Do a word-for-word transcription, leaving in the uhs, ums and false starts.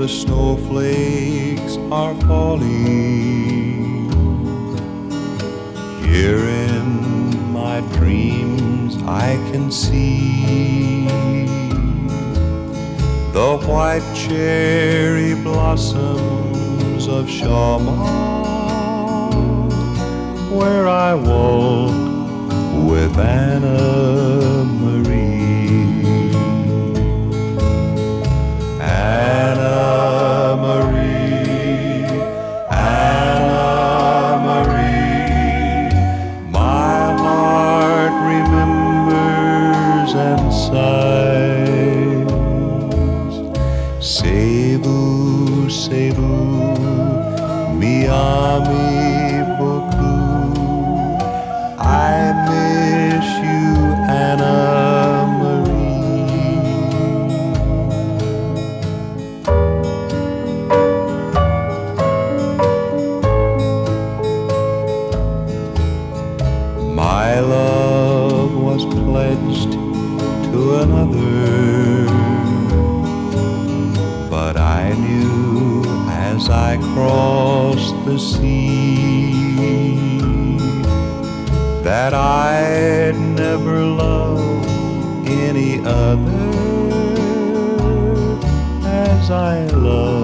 the snowflakes are falling. Here in my dreams I can see the white cherry blossoms of Shawmut, where I walk with Anna Marie. Anna Marie, Anna Marie, my heart remembers and sighs. C'est vous, c'est vous, mi ami beaucoup. I miss you, Anna Marie. My love was pledged to another, but I knew as I crossed the sea that I'd never love any other as I love